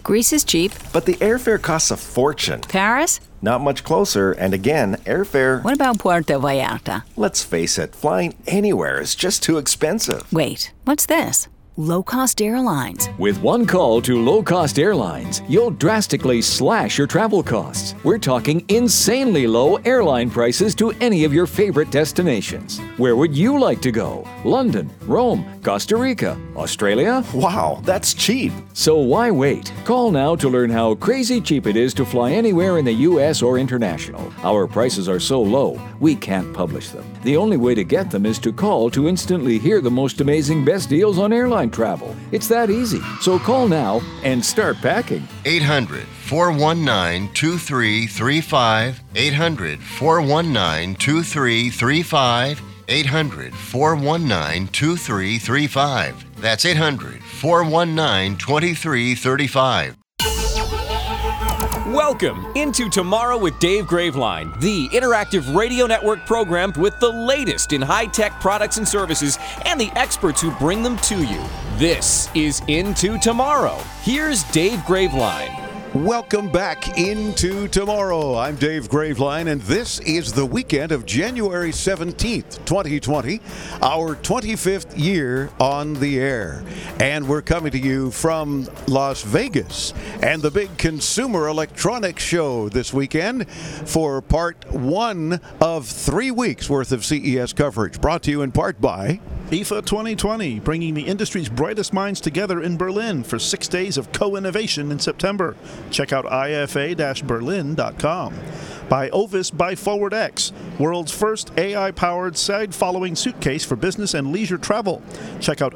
Greece is cheap. But the airfare costs a fortune. Paris? Not much closer, and again, airfare... What about Puerto Vallarta? Let's face it, flying anywhere is just too expensive. Wait, what's this? Low-cost airlines. With one call to low-cost airlines, you'll drastically slash your travel costs. We're talking insanely low airline prices to any of your favorite destinations. Where would you like to go? London, Rome, Costa Rica, Australia? Wow, that's cheap. So why wait? Call now to learn how crazy cheap it is to fly anywhere in the U.S. or international. Our prices are so low, we can't publish them. The only way to get them is to call to instantly hear the most amazing best deals on airline travel. It's that easy. So call now and start packing. 800-419-2335. 800-419-2335. 800-419-2335. That's 800-419-2335. Welcome into Tomorrow with Dave Graveline, the interactive radio network program with the latest in high-tech products and services and the experts who bring them to you. This is Into Tomorrow. Here's Dave Graveline. Welcome back into Tomorrow. I'm Dave Graveline, and this is the weekend of January 17th, 2020, our 25th year on the air. And we're coming to you from Las Vegas and the big Consumer Electronics Show this weekend for part one of 3 weeks worth of CES coverage, brought to you in part by IFA 2020, bringing the industry's brightest minds together in Berlin for 6 days of co-innovation in September. Check out ifa-berlin.com. By Ovis by ForwardX, world's first AI-powered side-following suitcase for business and leisure travel. Check out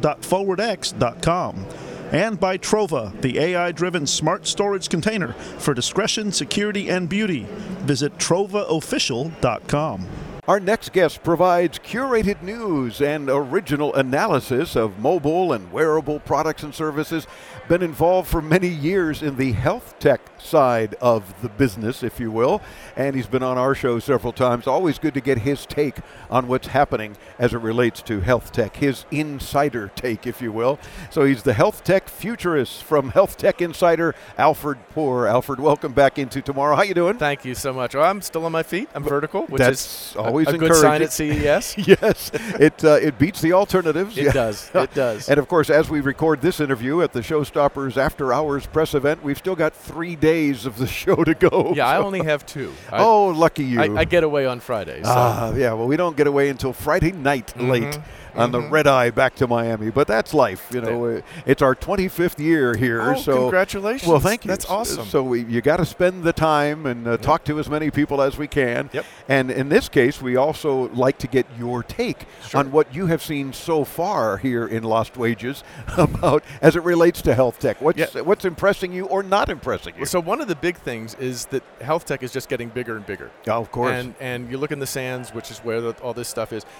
ovis.forwardx.com. And by Trova, the AI-driven smart storage container for discretion, security, and beauty. Visit trovaofficial.com. Our next guest provides curated news and original analysis of mobile and wearable products and services. Been involved for many years in the health tech side of the business, if you will, and he's been on our show several times. Always good to get his take on what's happening as it relates to health tech, his insider take, if you will. So he's the health tech futurist from Health Tech Insider, Alfred Poor. Alfred, welcome back into Tomorrow. How you doing? Thank you so much. Well, I'm still on my feet. I'm vertical, which That's is always a good sign at CES. Yes, it beats the alternatives. It does. It does. And of course, as we record this interview at the Showstoppers After Hours press event, we've still got 3 days of the show to go. Yeah, I only have 2. Lucky you. I get away on Fridays. So. Yeah, well, we don't get away until Friday night late on the red eye back to Miami. But that's life. You know, it's our 25th year here. Oh, so congratulations. Well, thank you. That's awesome. So you got to spend the time and talk to as many people as we can. Yep. And in this case, we also like to get your take on what you have seen so far here in Lost Wages about as it relates to health tech. What's impressing you or not impressing you? So one of the big things is that health tech is just getting bigger and bigger. Oh, of course. And you look in the sands, which is where all this stuff is.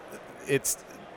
It's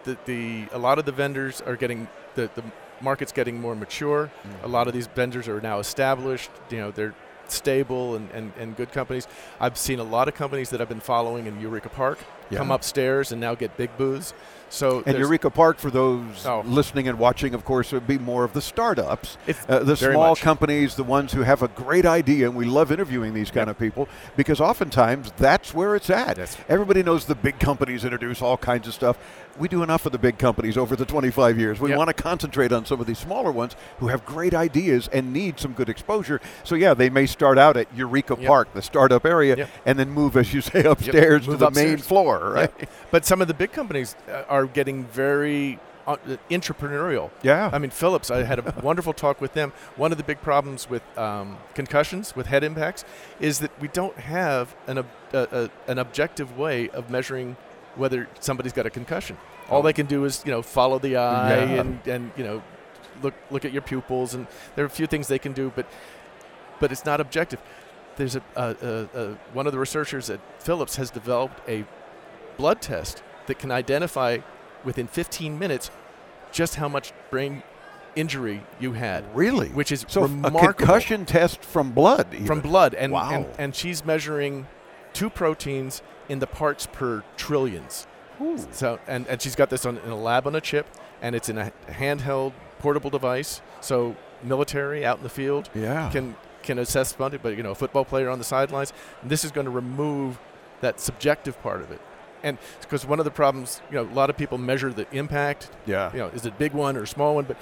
a lot of the vendors are getting the market's getting more mature. A lot of these vendors are now established. You know, they're stable and good companies. I've seen a lot of companies that I've been following in Eureka Park come upstairs and now get big booths. And Eureka Park, for those listening and watching, of course, would be more of the startups, the small much. companies, the ones who have a great idea, and we love interviewing these kind of people because oftentimes that's where it's at. Everybody knows the big companies introduce all kinds of stuff. We do enough of the big companies over the 25 years. We want to concentrate on some of these smaller ones who have great ideas and need some good exposure. So, they may start out at Eureka Park, the startup area, and then move, as you say, upstairs to the main floor, right? But some of the big companies are getting very entrepreneurial. Yeah. I mean, Philips, I had a wonderful talk with them. One of the big problems with concussions, with head impacts, is that we don't have an objective way of measuring whether somebody's got a concussion. All they can do is, follow the eye and look at your pupils, and there are a few things they can do, but it's not objective. There's one of the researchers at Philips has developed a blood test that can identify within 15 minutes just how much brain injury you had. Really? Which is so remarkable. A concussion test from blood. Even. From blood. And, wow. and she's measuring 2 proteins in the parts per trillions. Ooh. So and she's got this in a lab on a chip, and it's in a handheld portable device. So military out in the field Yeah. can assess funding, but a football player on the sidelines. And this is going to remove that subjective part of it. And because one of the problems, a lot of people measure the impact. Yeah. Is it a big one or a small one? But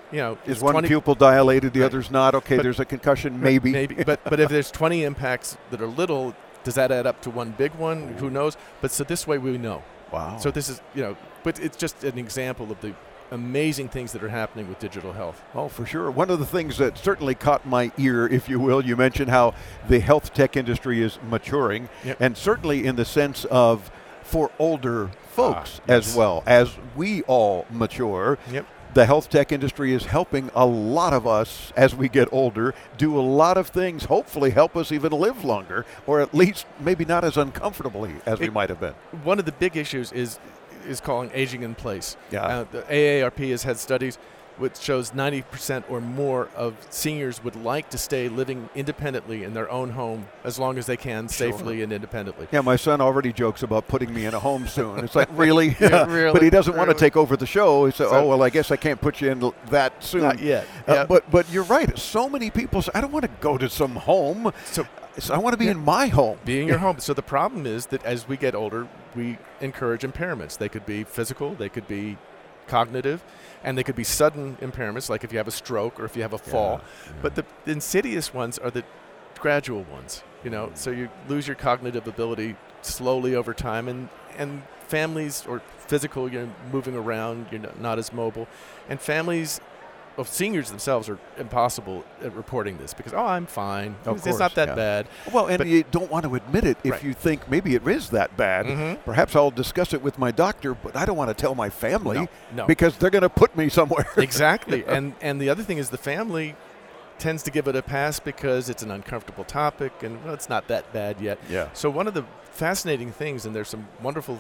is one pupil dilated, the Right. other's not? Okay, But- there's a concussion, maybe. Maybe. But if there's 20 impacts that are little, does that add up to one big one? Who knows? But so this way we know. Wow. So this is, but it's just an example of the amazing things that are happening with digital health. Oh, for sure. One of the things that certainly caught my ear, if you will, you mentioned how the health tech industry is maturing, Yep. and certainly in the sense of for older folks yes. as well. As we all mature, Yep. the health tech industry is helping a lot of us as we get older do a lot of things, hopefully help us even live longer, or at least maybe not as uncomfortably as we might have been. One of the big issues is calling aging in place. Yeah. The AARP has had studies which shows 90% or more of seniors would like to stay living independently in their own home as long as they can, safely and independently. Yeah, my son already jokes about putting me in a home soon. It's like, really? Yeah, really? But he doesn't want to Really? take over the show. He said, So- oh, well, I guess I can't put you in that soon. Not yet. Yep. But you're right. So many people say, I don't want to go to some home. So I want to be in my home. be in your home. So the problem is that as we get older, we encourage impairments. They could be physical, they could be cognitive, and they could be sudden impairments, like if you have a stroke or if you have a fall. But the insidious ones are the gradual ones. So you lose your cognitive ability slowly over time, and families or physical, moving around, you're not as mobile, and families of seniors themselves are impossible at reporting this because, I'm fine. Of It's course, not that yeah. bad. Well, and But- you don't want to admit it if Right. you think maybe it is that bad. Mhm. Perhaps I'll discuss it with my doctor, but I don't want to tell my family No. because they're going to put me somewhere. Exactly. And the other thing is the family tends to give it a pass because it's an uncomfortable topic and it's not that bad yet. Yeah. So one of the fascinating things, and there's some wonderful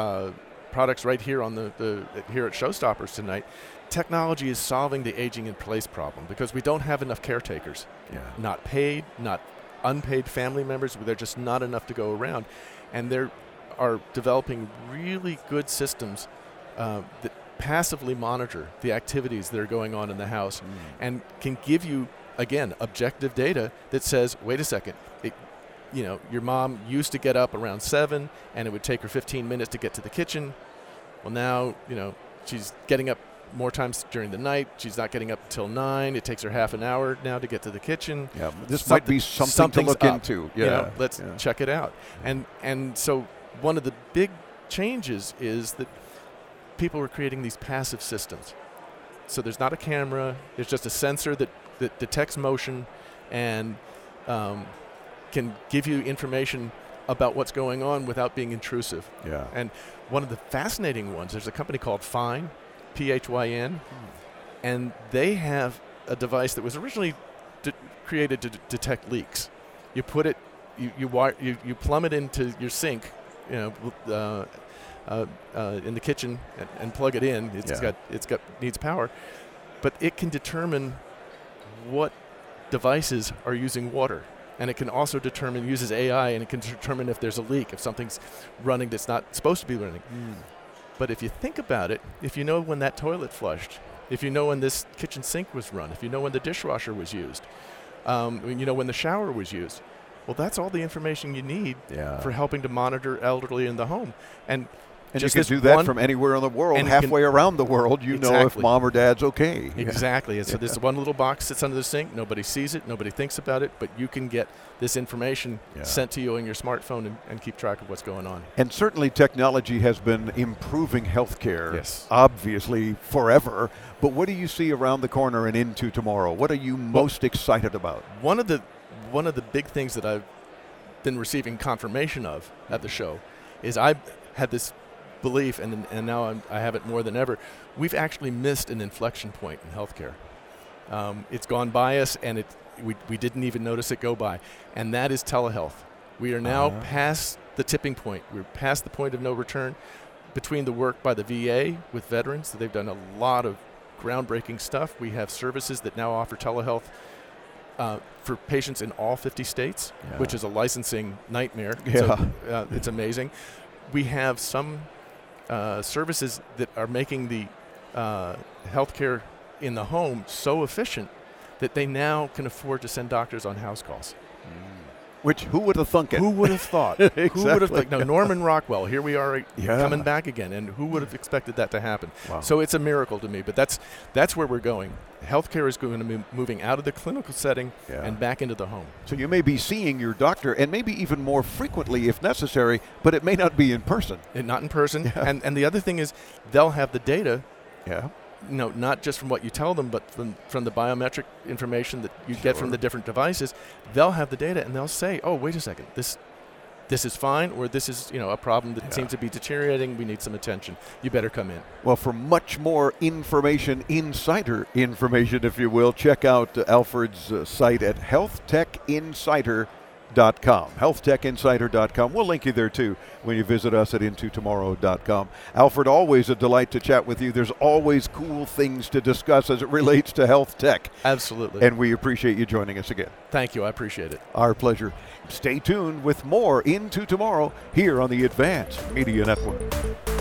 products right here on the here at Showstoppers tonight. Technology is solving the aging in place problem because we don't have enough caretakers. Yeah. Not paid, not unpaid family members. They're just not enough to go around. And they are developing really good systems that passively monitor the activities that are going on in the house and can give you, again, objective data that says, wait a second, your mom used to get up around 7 and it would take her 15 minutes to get to the kitchen. Well, now, she's getting up more times during the night. She's not getting up until 9. It takes her half an hour now to get to the kitchen. Yeah, this might be something to something's look up. into. Yeah. Let's check it out. And so one of the big changes is that people are creating these passive systems. So there's not a camera. There's just a sensor that detects motion and can give you information about what's going on without being intrusive. Yeah. And one of the fascinating ones, there's a company called Phyn, Phyn, and they have a device that was originally created to detect leaks. You put it, you plumb it into your sink, in the kitchen and plug it in. Needs power, but it can determine what devices are using water. And it can also uses AI, and it can determine if there's a leak, if something's running that's not supposed to be running. But if you think about it, if you know when that toilet flushed, if you know when this kitchen sink was run, if you know when the dishwasher was used, when the shower was used, well, that's all the information you need for helping to monitor elderly in the home. And you just can this do that one- from anywhere in the world, and you halfway around the world. You know if Exactly. mom or dad's okay. Exactly. And so this one little box sits under the sink. Nobody sees it. Nobody thinks about it. But you can get this information sent to you on your smartphone and keep track of what's going on. And certainly technology has been improving healthcare, Yes. obviously, forever. But what do you see around the corner and into tomorrow? What are you most excited about? One of the big things that I've been receiving confirmation of at the show is I've had this belief, and now I have it more than ever. We've actually missed an inflection point in healthcare. It's gone by us, and we didn't even notice it go by, and that is telehealth. We are now past the tipping point. We're past the point of no return between the work by the VA with veterans. They've done a lot of groundbreaking stuff. We have services that now offer telehealth for patients in all 50 states, which is a licensing nightmare. So, it's amazing. We have some services that are making the healthcare in the home so efficient that they now can afford to send doctors on house calls. Which, who would have thunk it? Who would have thought? Exactly. Who would have thought? No, Norman Rockwell, here we are Yeah. coming back again, and who would have expected that to happen? Wow. So it's a miracle to me, but that's where we're going. Healthcare is going to be moving out of the clinical setting Yeah. and back into the home. So you may be seeing your doctor, and maybe even more frequently if necessary, but it may not be in person. And not in person. Yeah. And the other thing is they'll have the data, Yeah. not just from what you tell them, but from the biometric information that you get from the different devices. They'll have the data, and they'll say, oh, wait a second, this is fine, or this is a problem that seems to be deteriorating. We need some attention. You better come in. Well, for much more information, insider information, if you will, check out Alfred's site at healthtechinsider.com. healthtechinsider.com. We'll link you there too when you visit us at intotomorrow.com. Alfred, always a delight to chat with you. There's always cool things to discuss as it relates to health tech. Absolutely. And we appreciate you joining us again. Thank you. I appreciate it. Our pleasure. Stay tuned with more Into Tomorrow here on the Advanced Media Network.